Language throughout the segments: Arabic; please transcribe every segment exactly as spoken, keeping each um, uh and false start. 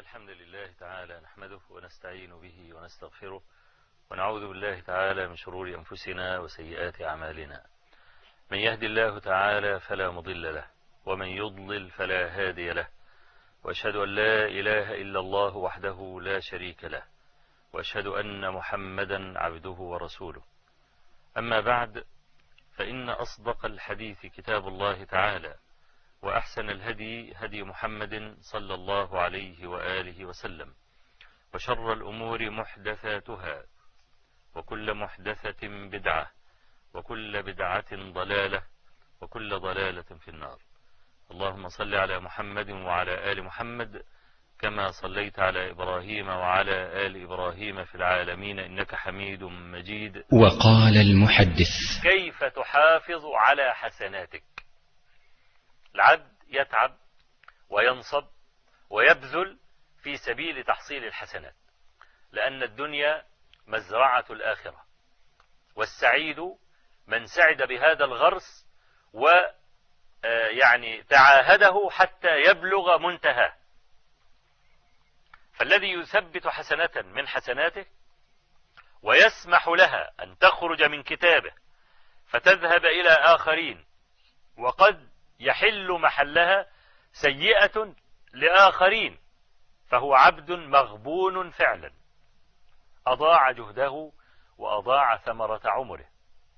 الحمد لله تعالى نحمده ونستعين به ونستغفره ونعوذ بالله تعالى من شرور أنفسنا وسيئات أعمالنا. من يهد الله تعالى فلا مضل له ومن يضلل فلا هادي له، وأشهد أن لا إله إلا الله وحده لا شريك له، وأشهد أن محمدا عبده ورسوله. أما بعد، فإن أصدق الحديث كتاب الله تعالى، وأحسن الهدي هدي محمد صلى الله عليه وآله وسلم، وشر الأمور محدثاتها، وكل محدثة بدعة، وكل بدعة ضلالة، وكل ضلالة في النار. اللهم صل على محمد وعلى آل محمد كما صليت على إبراهيم وعلى آل إبراهيم في العالمين إنك حميد مجيد. وقال المحدث: كيف تحافظ على حسناتك؟ العبد يتعب وينصب ويبذل في سبيل تحصيل الحسنات، لأن الدنيا مزرعة الآخرة، والسعيد من سعد بهذا الغرس ويعني تعاهده حتى يبلغ منتهاه. فالذي يثبت حسنة من حسناته ويسمح لها أن تخرج من كتابه فتذهب إلى آخرين، وقد يحل محلها سيئة لآخرين، فهو عبد مغبون فعلا، أضاع جهده وأضاع ثمرة عمره.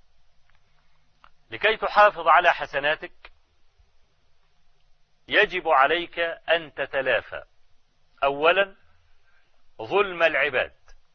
لكي تحافظ على حسناتك يجب عليك أن تتلافى أولا ظلم العباد،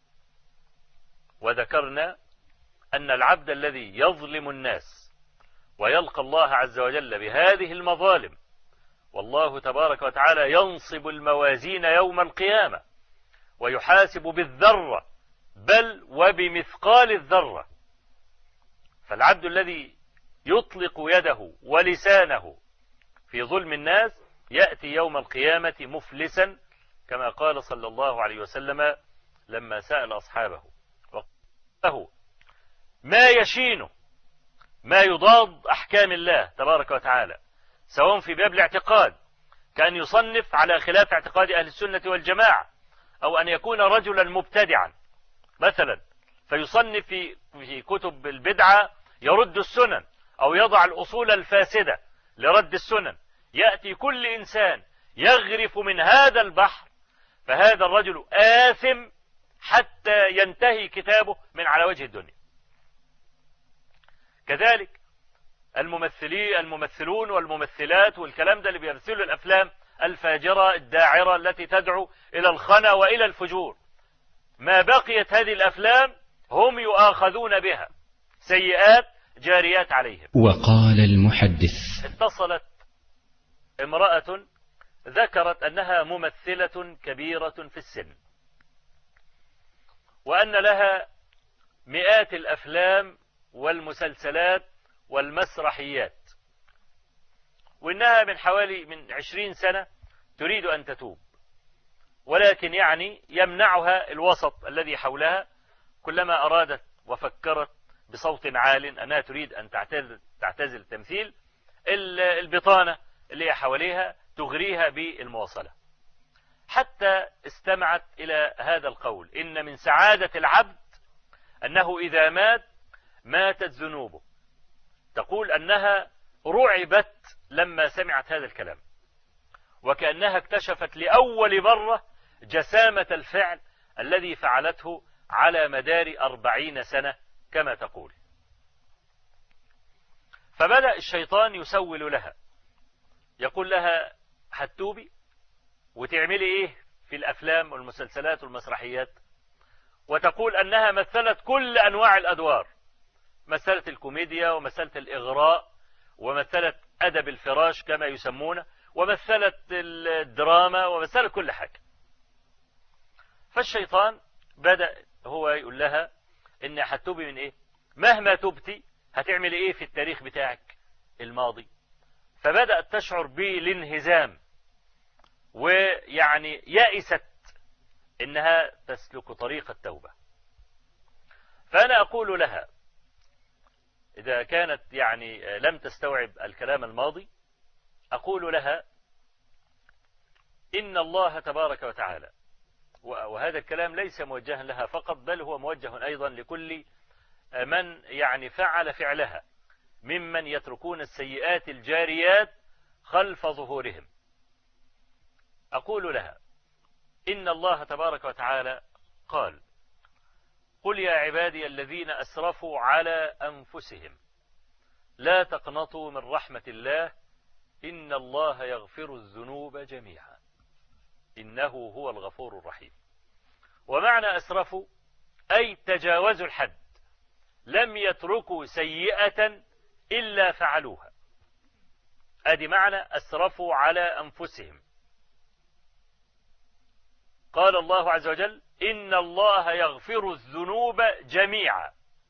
وذكرنا أن العبد الذي يظلم الناس ويلقى الله عز وجل بهذه المظالم، والله تبارك وتعالى ينصب الموازين يوم القيامة ويحاسب بالذرة بل وبمثقال الذرة. فالعبد الذي يطلق يده ولسانه في ظلم الناس يأتي يوم القيامة مفلسا، كما قال صلى الله عليه وسلم لما سأل أصحابه وقال ما يشينه، ما يضاد أحكام الله تبارك وتعالى، سواء في باب الاعتقاد كأن يصنف على خلاف اعتقاد أهل السنة والجماعة، أو أن يكون رجلا مبتدعا مثلا فيصنف في في كتب البدعة يرد السنن، أو يضع الأصول الفاسدة لرد السنن. يأتي كل إنسان يغرف من هذا البحر، فهذا الرجل آثم حتى ينتهي كتابه من على وجه الدنيا. كذلك الممثلين الممثلون والممثلات والكلام ده اللي بيمثلوا الأفلام الفاجرة الداعرة التي تدعو إلى الخنا وإلى الفجور، ما بقيت هذه الأفلام هم يؤاخذون بها، سيئات جاريات عليهم. وقال المحدث: اتصلت امرأة ذكرت أنها ممثلة كبيرة في السن، وأن لها مئات الأفلام والمسلسلات والمسرحيات، وإنها من حوالي من عشرين سنة تريد أن تتوب، ولكن يعني يمنعها الوسط الذي حولها. كلما أرادت وفكرت بصوت عال أنها تريد أن تعتزل, تعتزل التمثيل، البطانة اللي هي حواليها تغريها بالمواصلة، حتى استمعت إلى هذا القول: إن من سعادة العبد أنه إذا مات ماتت ذنوبه. تقول أنها رعبت لما سمعت هذا الكلام، وكأنها اكتشفت لأول مرة جسامة الفعل الذي فعلته على مدار أربعين سنة كما تقول. فبدأ الشيطان يسول لها، يقول لها هتوبي وتعملي إيه في الأفلام والمسلسلات والمسرحيات؟ وتقول أنها مثلت كل أنواع الأدوار، مثلت الكوميديا ومثلت الإغراء ومثلت أدب الفراش كما يسمونه، ومثلت الدراما ومثلت كل حاجة. فالشيطان بدأ هو يقول لها إن هتوبي من إيه؟ مهما تبتي هتعمل إيه في التاريخ بتاعك الماضي؟ فبدأت تشعر بالانهزام، ويعني يأست إنها تسلك طريق التوبة. فأنا أقول لها إذا كانت يعني لم تستوعب الكلام الماضي، أقول لها إن الله تبارك وتعالى، وهذا الكلام ليس موجها لها فقط، بل هو موجه أيضا لكل من يعني فعل فعلها ممن يتركون السيئات الجاريات خلف ظهورهم. أقول لها إن الله تبارك وتعالى قال: قل يا عبادي الذين أسرفوا على أنفسهم لا تقنطوا من رحمة الله إن الله يغفر الذنوب جميعا إنه هو الغفور الرحيم. ومعنى أسرفوا أي تجاوزوا الحد، لم يتركوا سيئة إلا فعلوها. أدي معنى أسرفوا على أنفسهم. قال الله عز وجل: إن الله يغفر الذنوب جميعا.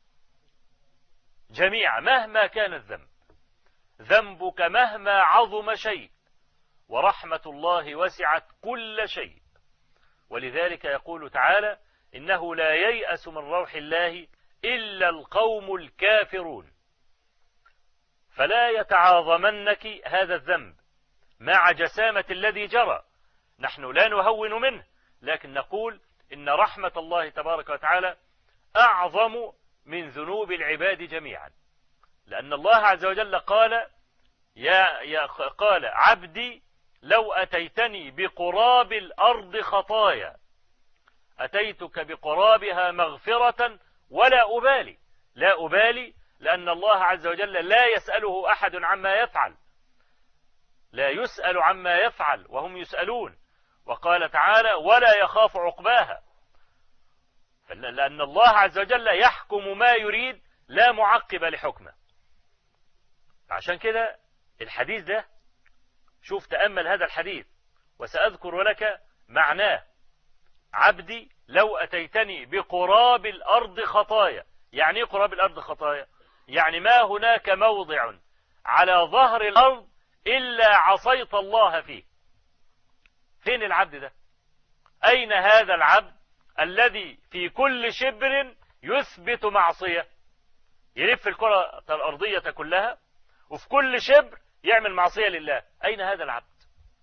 جميعا مهما كان الذنب، ذنبك مهما عظم شيء، ورحمة الله وسعت كل شيء. ولذلك يقول تعالى: إنه لا ييأس من روح الله إلا القوم الكافرون. فلا يتعاظمنك هذا الذنب مع جسامة الذي جرى، نحن لا نهون منه، لكن نقول إن رحمة الله تبارك وتعالى أعظم من ذنوب العباد جميعا، لأن الله عز وجل قال: يا, يا قال عبدي لو أتيتني بقراب الأرض خطايا أتيتك بقرابها مغفرة ولا أبالي. لا أبالي لأن الله عز وجل لا يسأله أحد عما يفعل، لا يسأل عما يفعل وهم يسألون. وقال تعالى: ولا يخاف عقباها، لأن الله عز وجل يحكم ما يريد لا معقب لحكمه. عشان كده الحديث ده، شوف تأمل هذا الحديث وسأذكر لك معناه: عبدي لو أتيتني بقراب الأرض خطايا. يعني ايه قراب الأرض خطايا؟ يعني ما هناك موضع على ظهر الأرض إلا عصيت الله فيه. فين العبد ده؟ أين هذا العبد الذي في كل شبر يثبت معصية؟ يلف الكرة الأرضية كلها وفي كل شبر يعمل معصية لله. أين هذا العبد؟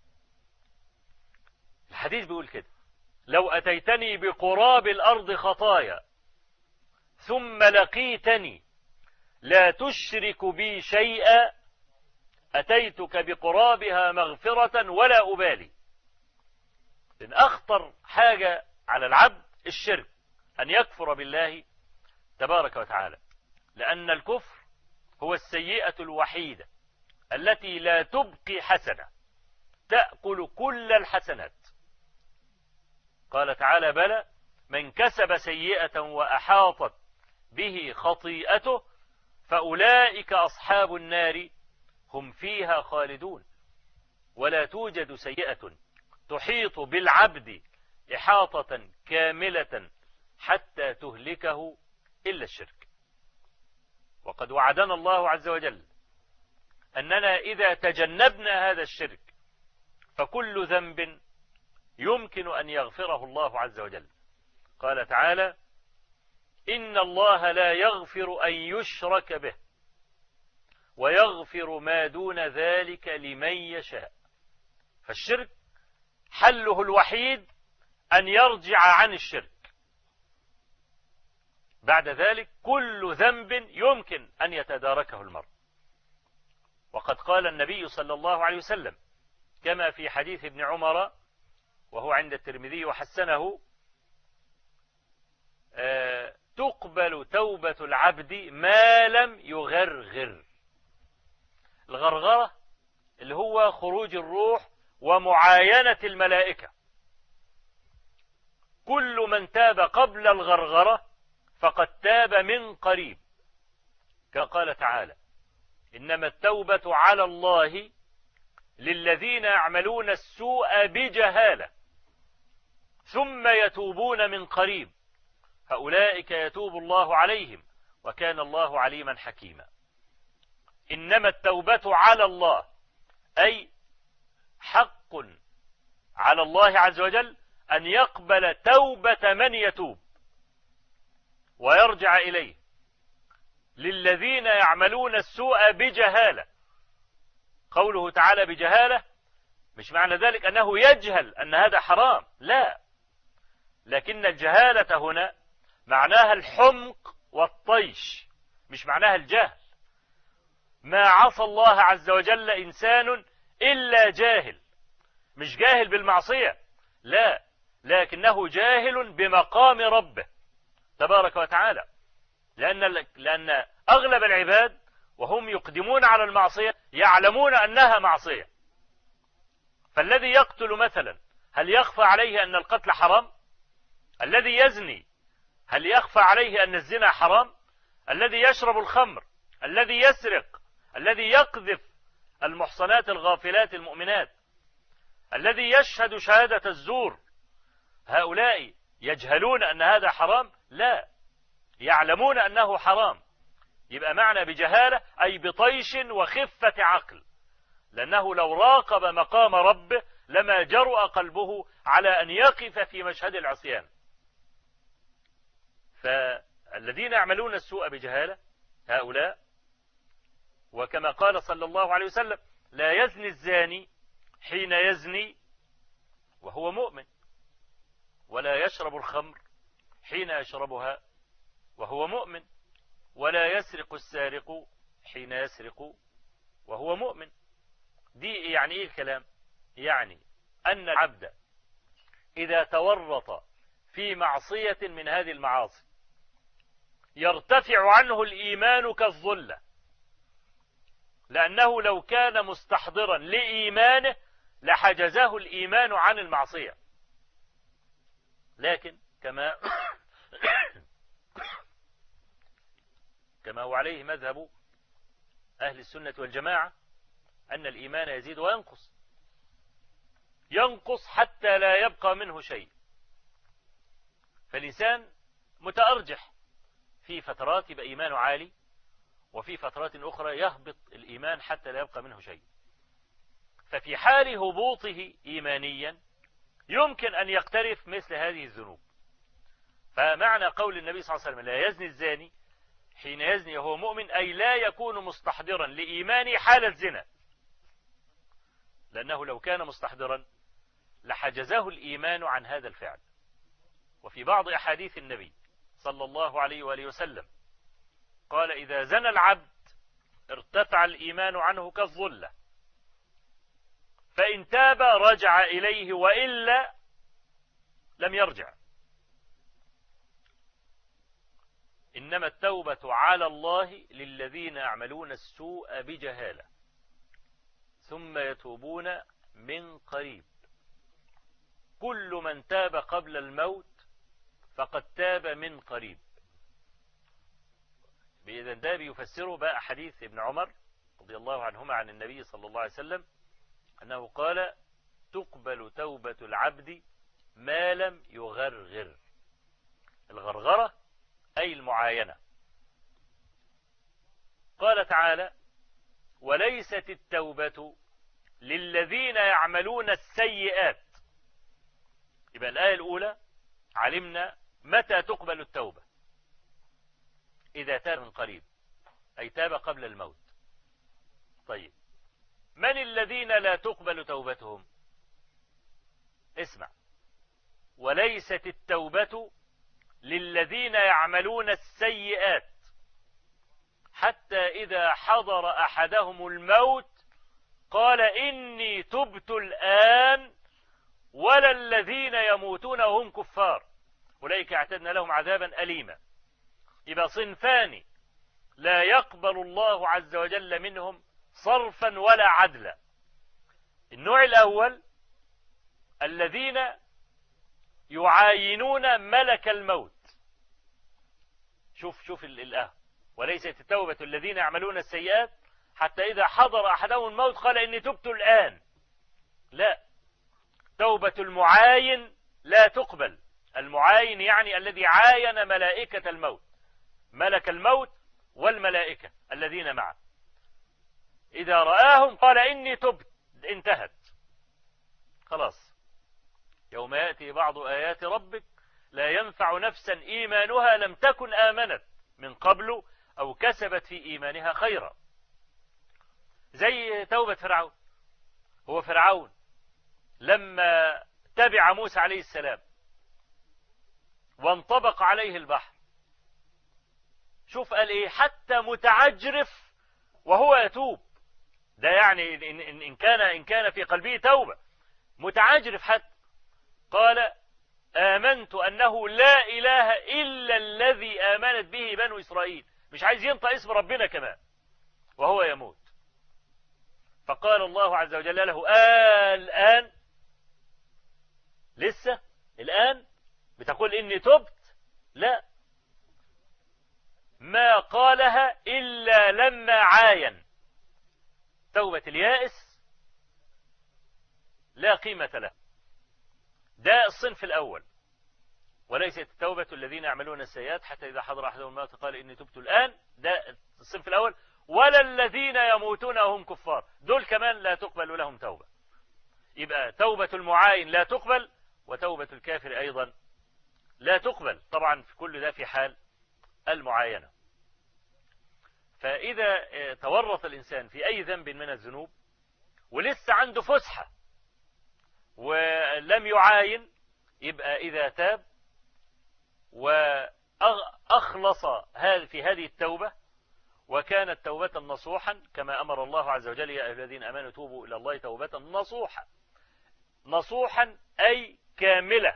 الحديث بيقول كده: لو أتيتني بقراب الأرض خطايا ثم لقيتني لا تشرك بي شيئا أتيتك بقرابها مغفرة ولا أبالي. إن أخطر حاجة على العبد الشرك، أن يكفر بالله تبارك وتعالى، لأن الكفر هو السيئة الوحيدة التي لا تبقي حسنة، تأكل كل الحسنات. قال تعالى: بلى من كسب سيئة وأحاطت به خطيئته فأولئك أصحاب النار هم فيها خالدون. ولا توجد سيئة تحيط بالعبد إحاطة كاملة حتى تهلكه إلا الشرك. وقد وعدنا الله عز وجل أننا إذا تجنبنا هذا الشرك فكل ذنب يمكن أن يغفره الله عز وجل. قال تعالى: إن الله لا يغفر أن يشرك به ويغفر ما دون ذلك لمن يشاء. فالشرك حله الوحيد أن يرجع عن الشرك، بعد ذلك كل ذنب يمكن أن يتداركه المرء. وقد قال النبي صلى الله عليه وسلم كما في حديث ابن عمر وهو عند الترمذي وحسنه: آه تقبل توبة العبد ما لم يغرغر. الغرغرة اللي هو خروج الروح ومعاينة الملائكة. كل من تاب قبل الغرغرة فقد تاب من قريب، كما قال تعالى: إنما التوبة على الله للذين يعملون السوء بجهالة ثم يتوبون من قريب فأولئك يتوب الله عليهم وكان الله عليما حكيما. إنما التوبة على الله أي حق على الله عز وجل أن يقبل توبة من يتوب ويرجع إليه. للذين يعملون السوء بجهالة، قوله تعالى بجهالة مش معنى ذلك أنه يجهل أن هذا حرام، لا، لكن الجهالة هنا معناها الحمق والطيش، مش معناها الجهل. ما عصى الله عز وجل إنسان إلا جاهل، مش جاهل بالمعصية، لا، لكنه جاهل بمقام ربه تبارك وتعالى، لأن لأن أغلب العباد وهم يقدمون على المعصية يعلمون أنها معصية. فالذي يقتل مثلا هل يخفى عليه أن القتل حرام؟ الذي يزني هل يخفى عليه أن الزنا حرام؟ الذي يشرب الخمر، الذي يسرق، الذي يقذف المحصنات الغافلات المؤمنات، الذي يشهد شهادة الزور، هؤلاء يجهلون أن هذا حرام؟ لا، يعلمون أنه حرام. يبقى معنى بجهالة أي بطيش وخفة عقل، لأنه لو راقب مقام ربه لما جرؤ قلبه على أن يقف في مشهد العصيان. فالذين يعملون السوء بجهالة هؤلاء، وكما قال صلى الله عليه وسلم: لا يزني الزاني حين يزني وهو مؤمن، ولا يشرب الخمر حين يشربها وهو مؤمن، ولا يسرق السارق حين يسرق وهو مؤمن. دي يعني ايه الكلام؟ يعني أن العبد إذا تورط في معصية من هذه المعاصي يرتفع عنه الإيمان كالظلة، لأنه لو كان مستحضرا لإيمانه لحجزه الإيمان عن المعصية. لكن كما كما هو عليه مذهب أهل السنة والجماعة أن الإيمان يزيد وينقص، ينقص حتى لا يبقى منه شيء. فالإنسان متأرجح، في فترات يبقى إيمانه عالي، وفي فترات أخرى يهبط الإيمان حتى لا يبقى منه شيء. ففي حال هبوطه إيمانيا يمكن أن يقترف مثل هذه الذنوب. فمعنى قول النبي صلى الله عليه وسلم: لا يزني الزاني حين يزني وهو مؤمن، أي لا يكون مستحضرا لإيمانه حال الزنا، لأنه لو كان مستحضرا لحجزه الإيمان عن هذا الفعل. وفي بعض أحاديث النبي صلى الله عليه وآله وسلم قال: إذا زنى العبد ارتفع الإيمان عنه كالظلة، فإن تاب رجع إليه وإلا لم يرجع. إنما التوبة على الله للذين يعملون السوء بجهالة ثم يتوبون من قريب. كل من تاب قبل الموت فقد تاب من قريب. بإذن ده بيفسره بقى حديث ابن عمر رضي الله عنهما عن النبي صلى الله عليه وسلم أنه قال: تقبل توبة العبد ما لم يغرغر. الغرغرة أي المعاينة. قال تعالى: وليست التوبة للذين يعملون السيئات. يبقى الآية الأولى علمنا متى تقبل التوبة: إذا تاب من قريب، أي تاب قبل الموت. طيب، من الذين لا تقبل توبتهم؟ اسمع: وليست التوبة للذين يعملون السيئات حتى إذا حضر أحدهم الموت قال إني تبت الآن ولا الذين يموتون وهم كفار أولئك اعتدنا لهم عذابا أليما. يبقى صنفان لا يقبل الله عز وجل منهم صرفا ولا عدلا. النوع الأول الذين يعاينون ملك الموت. شوف شوف الآية: وليست التوبة الذين يعملون السيئات حتى إذا حضر أحدهم الموت قال إني تبت الآن. لا، توبة المعاين لا تقبل. المعاين يعني الذي عاين ملائكة الموت، ملك الموت والملائكة الذين معه، إذا رآهم قال إني تبت، انتهت خلاص. يوم يأتي بعض آيات ربك لا ينفع نفسا إيمانها لم تكن آمنت من قبل أو كسبت في إيمانها خيرا. زي توبة فرعون. هو فرعون لما تبع موسى عليه السلام وانطبق عليه البحر، شوف قال ايه، حتى متعجرف وهو يتوب. ده يعني إن, إن, إن كان إن كان في قلبه توبة، متعجرف حتى. قال آمنت أنه لا إله إلا الذي آمنت به بنو إسرائيل، مش عايز ينطق اسم ربنا كمان وهو يموت. فقال الله عز وجل له آه الآن، لسه الآن بتقول إني تبت؟ لا، ما قالها إلا لما عاين. توبة اليائس لا قيمة له. ده الصنف الأول. وليست التوبة الذين يعملون السيئات حتى إذا حضر أحدهم الموت قال إني تبت الآن، ده الصنف الأول. ولا الذين يموتون وهم كفار، دول كمان لا تقبل لهم توبة. يبقى توبة المعاين لا تقبل، وتوبة الكافر أيضا لا تقبل. طبعا في كل ده في حال المعاينة. فإذا تورط الإنسان في أي ذنب من الذنوب ولسه عنده فسحة ولم يعاين، يبقى إذا تاب وأخلص في هذه التوبة وكانت توبة نصوحا كما أمر الله عز وجل يا أيها الذين آمنوا توبوا إلى الله توبة نصوحا. نصوحا أي كاملة.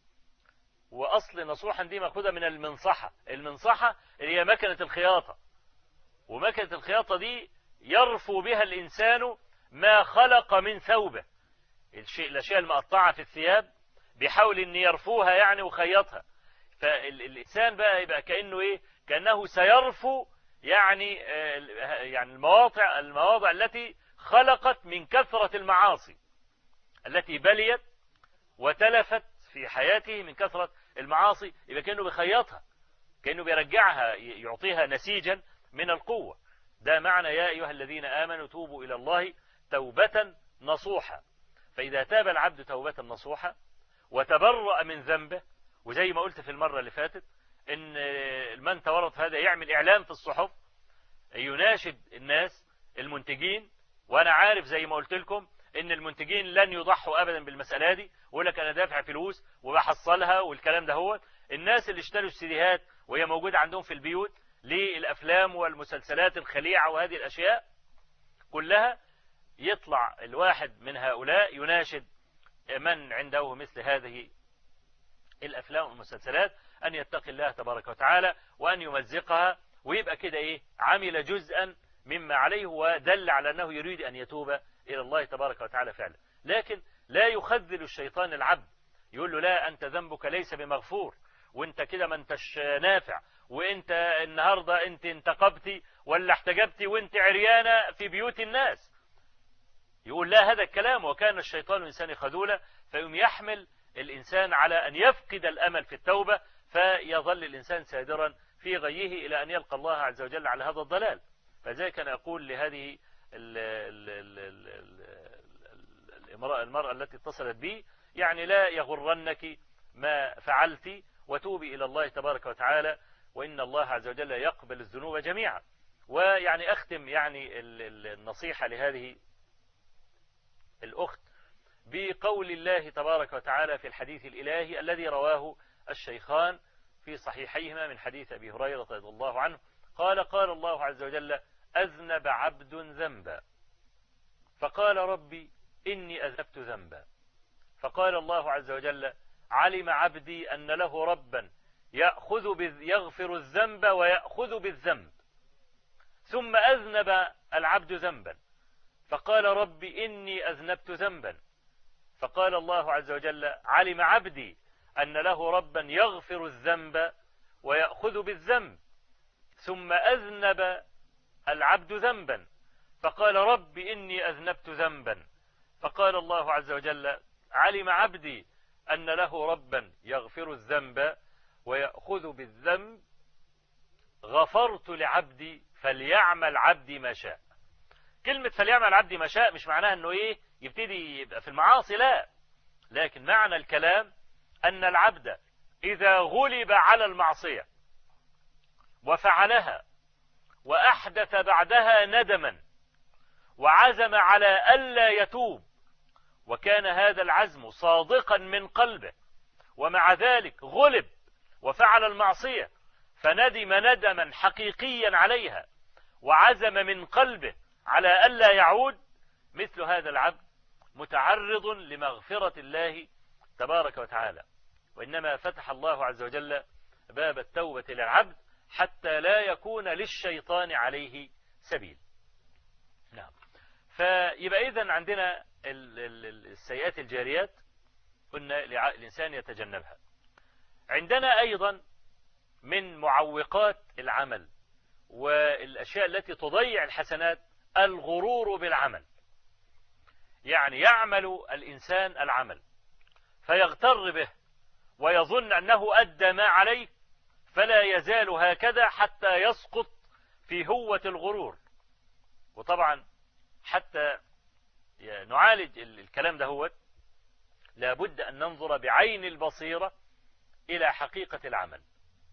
وأصل نصوحا دي مأخوذة من المنصحة. المنصحة اللي هي مكنة الخياطة، ومكنة الخياطة دي يرفو بها الإنسان ما خلق من ثوبه، الشيء الأشياء المقطعة في الثياب بيحاول أن يرفوها يعني وخيطها. فالإنسان بقى يبقى كأنه إيه، كأنه سيرفو يعني يعني المواضع المواضع التي خلقت من كثرة المعاصي التي بليت وتلفت في حياته من كثرة المعاصي، يبقى كأنه بيخيطها، كأنه بيرجعها، يعطيها نسيجا من القوة. ده معنى يا أيها الذين آمنوا توبوا إلى الله توبة نصوحة. فإذا تاب العبد توبة نصوحة وتبرأ من ذنبه، وزي ما قلت في المرة اللي فاتت إن من تورط هذا يعمل إعلان في الصحف يناشد الناس المنتجين، وأنا عارف زي ما قلت لكم إن المنتجين لن يضحوا أبدا بالمسألة دي، ويقول لك أنا دافع فلوس وبحصلها والكلام ده. هو الناس اللي اشتروا السيديهات وهي موجودة عندهم في البيوت للأفلام والمسلسلات الخليعة وهذه الأشياء كلها، يطلع الواحد من هؤلاء يناشد من عنده مثل هذه الأفلام والمسلسلات أن يتقي الله تبارك وتعالى وأن يمزقها، ويبقى كده إيه، عمل جزءا مما عليه ودل على أنه يريد أن يتوب إلى الله تبارك وتعالى فعلا. لكن لا يخذل الشيطان العبد، يقول له لا أنت ذنبك ليس بمغفور، وانت كده ما انتش نافع، وانت النهاردة انت انتقبتي ولا احتجبتي وانت عريانة في بيوت الناس. يقول لا، هذا الكلام وكان الشيطان إنسان خذولا، فيقوم يحمل الإنسان على أن يفقد الأمل في التوبة، فيظل الإنسان سادرا في غيه إلى أن يلقى الله عز وجل على هذا الضلال. فذلك أنا أقول لهذه المرأة التي اتصلت بي، يعني لا يغرنك ما فعلت وتوبي إلى الله تبارك وتعالى، وإن الله عز وجل يقبل الذنوب جميعا. ويعني أختم يعني النصيحة لهذه الأخت بقول الله تبارك وتعالى في الحديث الإلهي الذي رواه الشيخان في صحيحيهما من حديث أبي هريرة رضي الله عنه قال قال الله عز وجل أذنب عبد ذنبا فقال ربي إني أذنبت ذنبا، فقال الله عز وجل علم عبدي أن له ربا يأخذ يغفر الذنب ويأخذ بالذنب، ثم أذنب العبد ذنبا فقال ربي إني أذنبت ذنبا، فقال الله عز وجل علم عبدي أن له ربا يغفر الذنب ويأخذ بالذنب، ثم أذنب العبد ذنبا فقال ربي إني أذنبت ذنبا، فقال الله عز وجل علم عبدي أن له ربا يغفر الذنب ويأخذ بالذنب غفرت لعبدي فليعمل عبدي ما شاء. كلمة فليعمل عبدي ما شاء مش معناها أنه إيه يبتدي يبقى في المعاصي، لا، لكن معنى الكلام أن العبد إذا غلب على المعصية وفعلها وأحدث بعدها ندما وعزم على ألا يتوب وكان هذا العزم صادقا من قلبه، ومع ذلك غلب وفعل المعصية فندم ندما حقيقيا عليها وعزم من قلبه على ألا يعود، مثل هذا العبد متعرض لمغفرة الله تبارك وتعالى. وإنما فتح الله عز وجل باب التوبة للعبد حتى لا يكون للشيطان عليه سبيل. نعم. فيبقى إذن عندنا السيئات الجاريات قلنا الإنسان يتجنبها. عندنا أيضا من معوقات العمل والأشياء التي تضيع الحسنات الغرور بالعمل. يعني يعمل الإنسان العمل فيغتر به ويظن أنه أدى ما عليه، فلا يزال هكذا حتى يسقط في هوة الغرور. وطبعا حتى نعالج الكلام ده هو لابد أن ننظر بعين البصيرة إلى حقيقة العمل.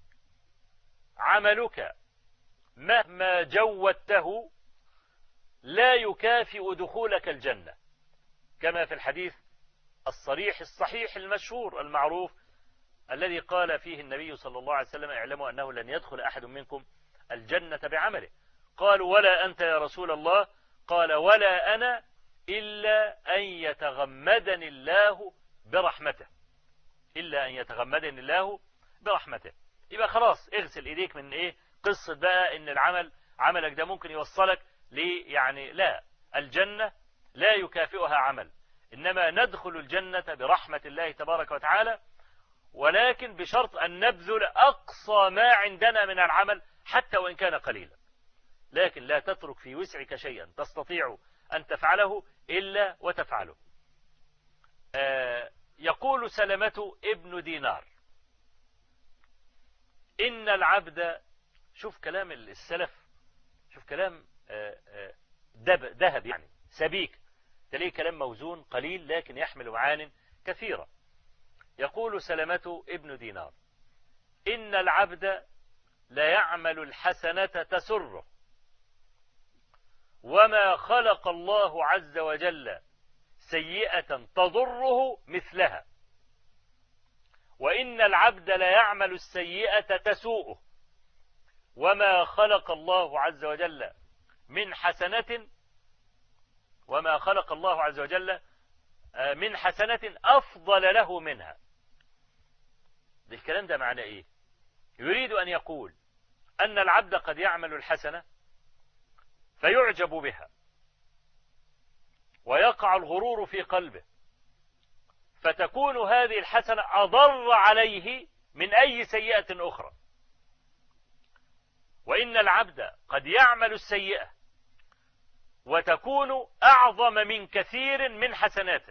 عملك مهما جودته لا يكافئ دخولك الجنة، كما في الحديث الصريح الصحيح المشهور المعروف الذي قال فيه النبي صلى الله عليه وسلم: اعلموا أنه لن يدخل أحد منكم الجنة بعمله. قالوا: ولا أنت يا رسول الله؟ قال: ولا أنا إلا أن يتغمدني الله برحمته، إلا أن يتغمدني الله برحمته. يبقى خلاص اغسل إيديك من إيه قصة بقى إن العمل عملك ده ممكن يوصلك لي، يعني لا، الجنة لا يكافئها عمل، إنما ندخل الجنة برحمة الله تبارك وتعالى، ولكن بشرط أن نبذل أقصى ما عندنا من العمل حتى وإن كان قليلا. لكن لا تترك في وسعك شيئا تستطيع أن تفعله إلا وتفعله. آه يقول سلمة ابن دينار: إن العبد، شوف كلام السلف، شوف كلام آه آه ذهب يعني سبيك، تلاقيه كلام موزون قليل لكن يحمل معان كثيرة. يقول سلمة ابن دينار: إن العبد لا يعمل الحسنة تسره، وما خلق الله عز وجل سيئة تضره مثلها، وإن العبد لا يعمل السيئة تسوءه، وما خلق الله عز وجل من حسنة وما خلق الله عز وجل من حسنة أفضل له منها. الكلام ده معناه إيه؟ يريد أن يقول أن العبد قد يعمل الحسنة فيعجب بها ويقع الغرور في قلبه، فتكون هذه الحسنة أضر عليه من أي سيئة أخرى. وإن العبد قد يعمل السيئة وتكون أعظم من كثير من حسناته.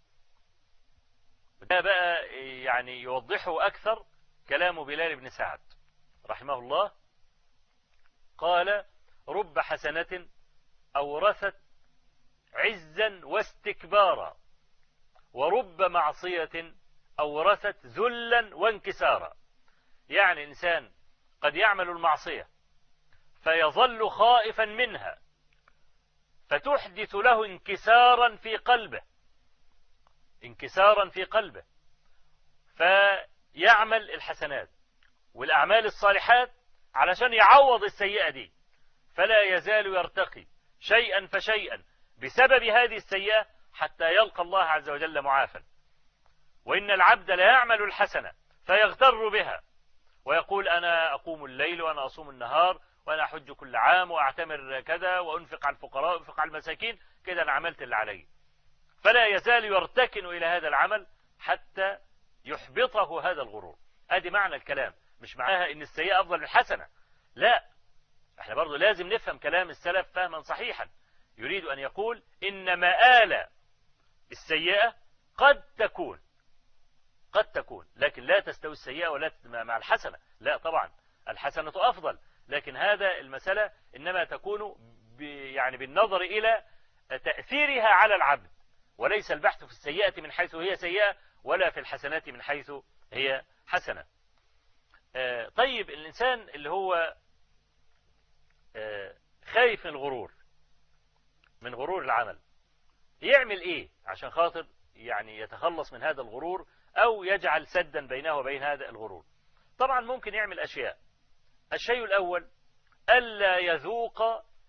ده بقى يعني يوضحه أكثر كلام بلال بن سعد رحمه الله. قال: رب حسنة أورثت عزا واستكبارا، ورب معصية أورثت ذلا وانكسارا. يعني إنسان قد يعمل المعصية فيظل خائفا منها فتحدث له انكسارا في قلبه انكسارا في قلبه فيعمل الحسنات والأعمال الصالحات علشان يعوض السيئة دي، فلا يزال يرتقي شيئا فشيئا بسبب هذه السيئة حتى يلقى الله عز وجل معافا. وإن العبد لا يعمل الحسنة فيغتر بها ويقول: أنا أقوم الليل وأنا أصوم النهار وأنا أحج كل عام وأعتمر كذا وأنفق على الفقراء وأنفق على المساكين، كده أنا عملت اللي علي. فلا يزال يرتكن إلى هذا العمل حتى يحبطه هذا الغرور. ادي معنى الكلام، مش معناها ان السيئة افضل من الحسنة، لا، احنا برضو لازم نفهم كلام السلف فهما صحيحا. يريد ان يقول ان مآل السيئة قد تكون قد تكون لكن لا تستوي السيئة ولا مع الحسنة، لا طبعا الحسنة افضل، لكن هذا المسألة انما تكون يعني بالنظر الى تأثيرها على العبد، وليس البحث في السيئة من حيث هي سيئة ولا في الحسنات من حيث هي حسنة. آه طيب الإنسان اللي هو آه خايف من الغرور من غرور العمل، يعمل ايه عشان خاطر يعني يتخلص من هذا الغرور او يجعل سدا بينه وبين هذا الغرور؟ طبعا ممكن يعمل اشياء. الشيء الاول الا يذوق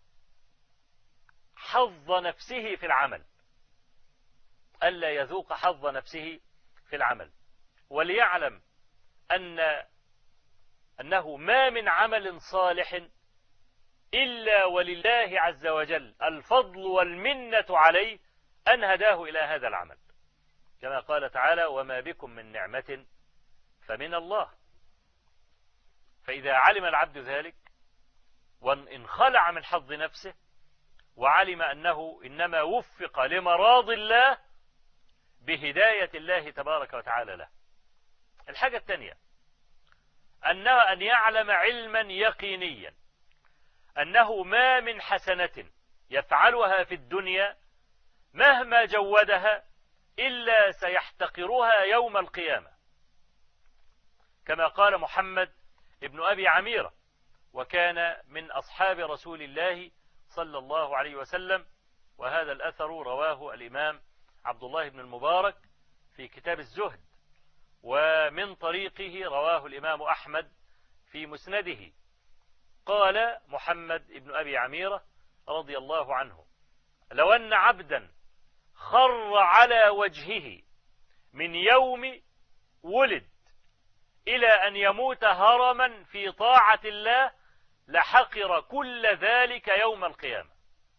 حظ نفسه في العمل، الا يذوق حظ نفسه في العمل، وليعلم ان انه ما من عمل صالح إلا ولله عز وجل الفضل والمنة عليه أن هداه إلى هذا العمل، كما قال تعالى: وما بكم من نعمة فمن الله. فإذا علم العبد ذلك وانخلع من حظ نفسه وعلم أنه إنما وفق لمراض الله بهداية الله تبارك وتعالى له. الحاجة الثانية أنه أن يعلم علما يقينيا أنه ما من حسنة يفعلها في الدنيا مهما جودها إلا سيحتقرها يوم القيامة، كما قال محمد ابن أبي عميرة، وكان من أصحاب رسول الله صلى الله عليه وسلم، وهذا الأثر رواه الإمام عبد الله بن المبارك في كتاب الزهد، ومن طريقه رواه الإمام أحمد في مسنده. قال محمد ابن أبي عميرة رضي الله عنه: لو أن عبدا خر على وجهه من يوم ولد إلى أن يموت هرما في طاعة الله لحقر كل ذلك يوم القيامة.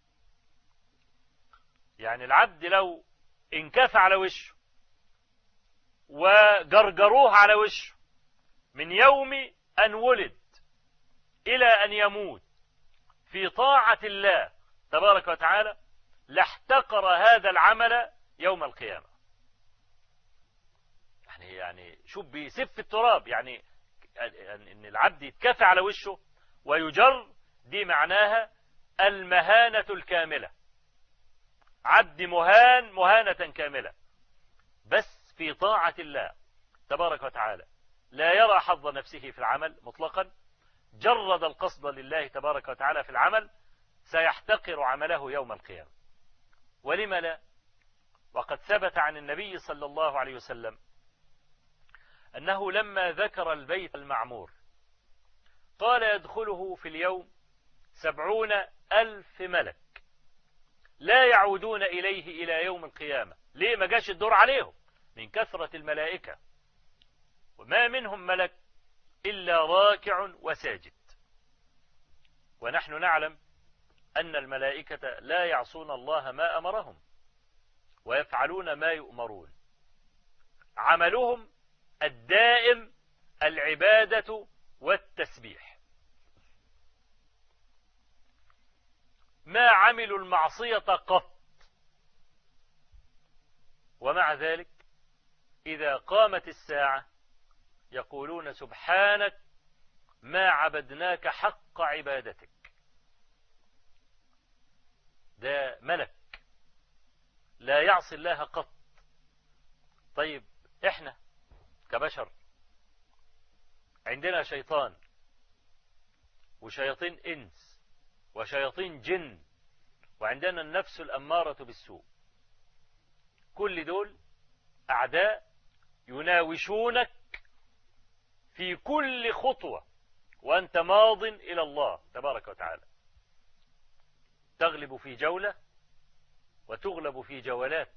يعني العبد لو انكف على وشه وجرجروه على وشه من يوم أن ولد إلى أن يموت في طاعة الله تبارك وتعالى لاحتقر هذا العمل يوم القيامة. يعني يعني شوف بيسف التراب، يعني ان العبد يتكفى على وشه ويجر، دي معناها المهانة الكاملة. عبد مهان مهانة كاملة، بس في طاعة الله تبارك وتعالى لا يرى حظ نفسه في العمل مطلقا، جرد القصد لله تبارك وتعالى في العمل، سيحتقر عمله يوم القيامة. ولم لا؟ وقد ثبت عن النبي صلى الله عليه وسلم أنه لما ذكر البيت المعمور قال: يدخله في اليوم سبعون ألف ملك لا يعودون إليه إلى يوم القيامة. ليه ما جاش الدور عليهم؟ من كثرة الملائكة، وما منهم ملك إلا راكع وساجد. ونحن نعلم أن الملائكة لا يعصون الله ما أمرهم ويفعلون ما يؤمرون. عملهم الدائم العبادة والتسبيح، ما عملوا المعصية قط. ومع ذلك إذا قامت الساعة يقولون: سبحانك ما عبدناك حق عبادتك. ده ملك لا يعصي الله قط. طيب احنا كبشر عندنا شيطان وشياطين انس وشياطين جن، وعندنا النفس الأمارة بالسوء. كل دول أعداء يناوشونك في كل خطوة وأنت ماض إلى الله تبارك وتعالى. تغلب في جولة وتغلب في جولات.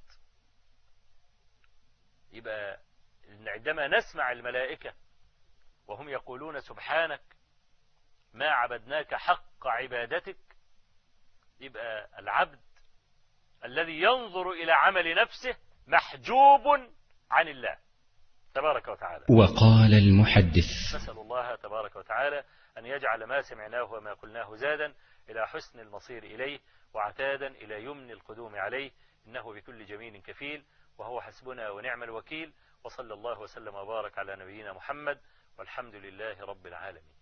يبقى عندما نسمع الملائكة وهم يقولون: سبحانك ما عبدناك حق عبادتك، يبقى العبد الذي ينظر إلى عمل نفسه محجوب عن الله تبارك وتعالى. وقال المحدث: نسأل الله تبارك وتعالى أن يجعل ما سمعناه وما قلناه زادا إلى حسن المصير إليه وعتادا إلى يمن القدوم عليه، إنه بكل جميل كفيل، وهو حسبنا ونعم الوكيل. وصلى الله وسلم وبارك على نبينا محمد، والحمد لله رب العالمين.